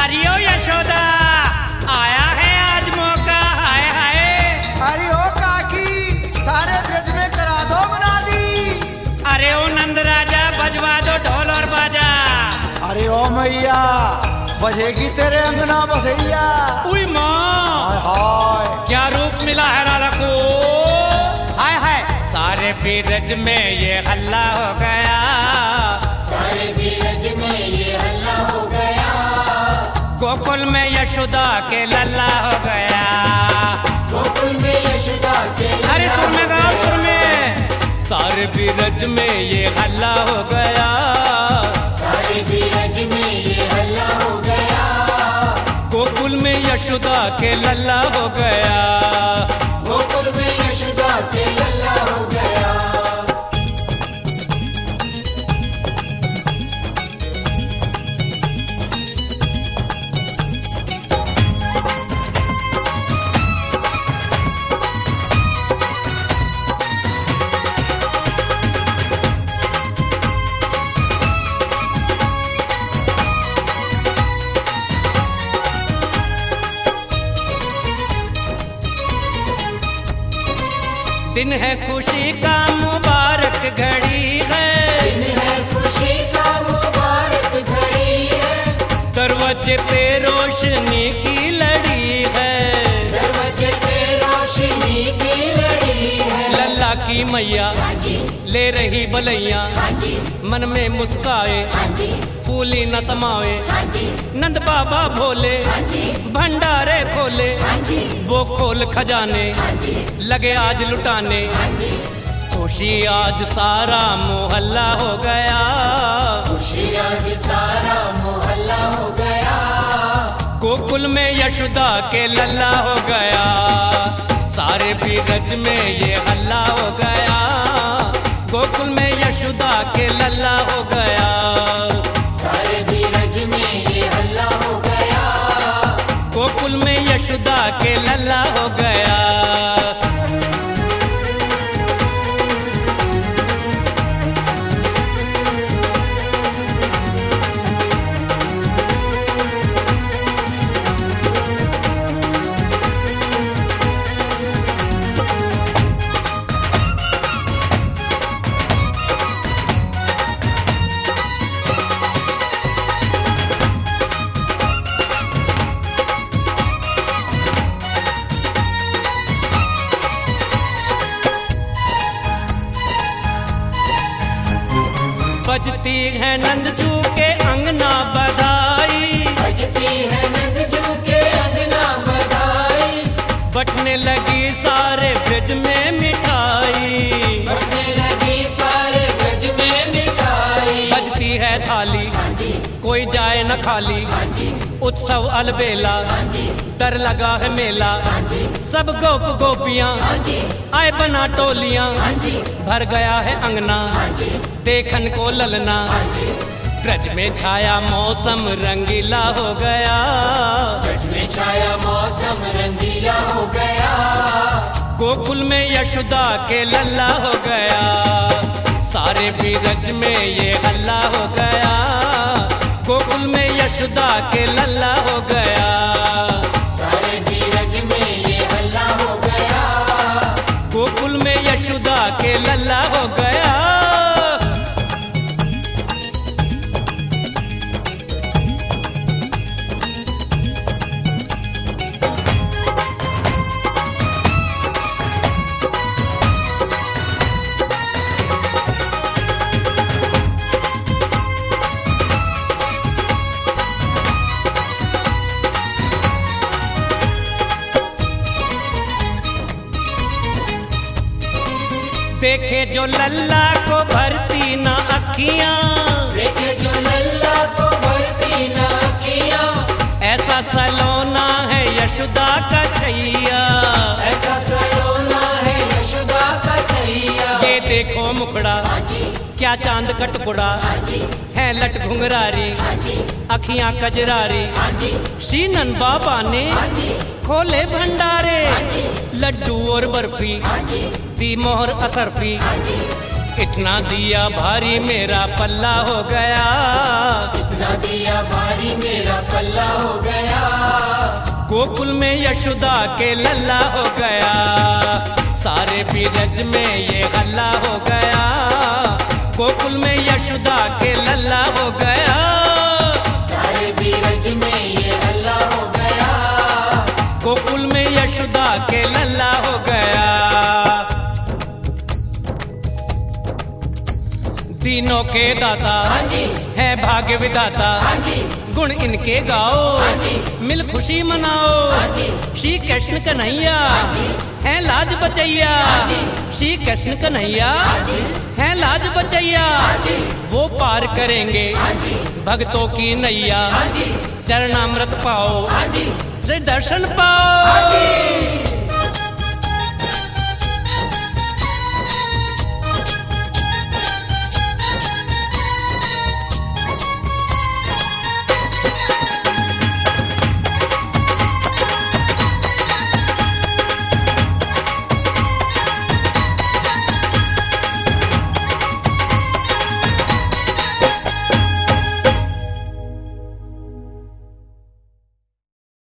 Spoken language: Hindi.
अरे ओ यशोदा, आया है आज मौका, हाय हाय। अरे ओ काकी, सारे ब्रज में करा दो मुनादी। अरे ओ नंद राजा, बजवा दो ढोल और बाजा। अरे ओ मैया, बजेगी तेरे अंगना बधैया। उई माँ, हाय हाय, क्या रूप मिला है लाला को, हाय हाय। सारे बीरज में ये हल्ला हो गया, सारे बीरज में ये हल्ला हो गया। गोकुल में यशोदा के लल्ला हो गया, गोकुल में यशोदा के लल्ला। अरे सुर में गाओ, सुर में। सारे बीरज में ये हल्ला हो गया, सारे बीरज में ये हल्ला हो गया। गोकुल में यशोदा के लल्ला हो गया, गोकुल में यशोदा के लल्ला हो गया। दिन है खुशी का मुबारक घड़ी है, दिन है खुशी का मुबारक घड़ी है। दरवाजे पे रोशनी की लड़ी है, दरवाजे पे रोशनी की लड़ी है। लल्ला की मैया हाँ जी, ले रही बलैया, हाँ जी, मन में मुस्काए हाँ जी, फूली न समावे। हाँ जी, नंद बाबा भोले हाँ जी, भंडारे खोले, हाँ जी, वो खोल खजाने हाँ जी, लगे आज लुटाने। हाँ जी। खुशी आज सारा मोहल्ला हो गया, खुशी आज सारा मोहल्ला हो गया। गोकुल में यशोदा के लल्ला हो गया, सारे बीरज में ये हल्ला हो गया, गोकुल में यशोदा के लल्ला हो गया, सारे बीरज में ये हल्ला हो गया। गोकुल में यशोदा के लल्ला हो गया। बजती है नंदजू के अंगना बधाई, बजती है नंदजू के अंगना बधाई। बटने लगी सारे ब्रज में मिठाई, बटने लगी सारे ब्रज में मिठाई। बजती है थाली हाँ जी, कोई जाए न खाली, हाँ जी, उत्सव अलबेला हाँ जी, दर लगा है मेला। हाँ जी, सब गोप गोपियाँ हाँ जी, आए बना टोलियाँ, हाँ जी, भर गया है अंगना हाँ जी, देखन को ललना। हाँ जी। ब्रज में छाया मौसम रंगीला हो गया, ब्रज में छाया मौसम रंगीला हो गया। गोकुल में यशोदा के लल्ला हो गया, सारे बीरज में ये हल्ला हो गया, गोकुल में यशोदा के लल्ला हो गया, सारे बीरज में ये हल्ला हो गया। गोकुल में यशोदा के लल्ला हो गया। देखे जो लल्ला को भरती ना अखियां, देखे जो लल्ला को भरती ना अखियां। ऐसा सलोना है यशोदा का छैया, ऐसा सलोना है यशोदा का छैया। ये देखो मुखड़ा हाँ जी, क्या चांद का टुकड़ा, हाँ जी, है लट घुंघरारी हाँ जी, अखियां कजरारी। हाँ जी, शीनन बाबा ने हाँ जी, खोले भंडारे, हाँ जी, लड्डू और बर्फी हाँ जी, दी मोहर असरफी। हाँ जी। इतना दिया भारी मेरा पल्ला हो गया, इतना दिया भारी मेरा पल्ला हो गोकुल में यशोदा के लल्ला हो गया, सारे ब्रज में ये हल्ला हो गया। गोकुल में यशोदा के लल्ला हो गया, सारे ब्रज में ये हल्ला हो गया। गोकुल में यशोदा के लल्ला हो गया। तीनों के दाता हाँ जी, है भाग्य विधाता, हाँ जी, गुण इनके गाओ, हाँ जी, मिल खुशी मनाओ। हाँ जी, श्री कृष्ण कन्हैया हाँ जी, है लाज बचैया, हाँ जी, श्री कृष्ण कन्हैया हाँ जी, है लाज बचैया। हाँ जी, वो पार करेंगे हाँ जी, भक्तों की नैया, हाँ जी, चरणामृत पाओ, हाँ जी, से दर्शन पाओ। हाँ जी।